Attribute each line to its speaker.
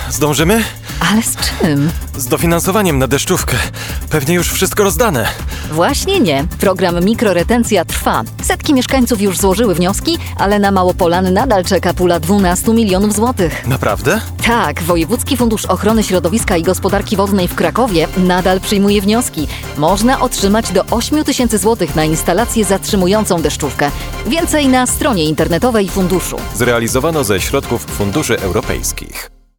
Speaker 1: Zdążymy?
Speaker 2: Ale z czym?
Speaker 1: Z dofinansowaniem na deszczówkę. Pewnie już wszystko rozdane.
Speaker 2: Właśnie nie. Program mikroretencja trwa. Setki mieszkańców już złożyły wnioski, ale na Małopolan nadal czeka pula 12 milionów złotych.
Speaker 1: Naprawdę?
Speaker 2: Tak, Wojewódzki Fundusz Ochrony Środowiska i Gospodarki Wodnej w Krakowie nadal przyjmuje wnioski. Można otrzymać do 8 tysięcy złotych na instalację zatrzymującą deszczówkę. Więcej na stronie internetowej funduszu.
Speaker 1: Zrealizowano ze środków funduszy europejskich.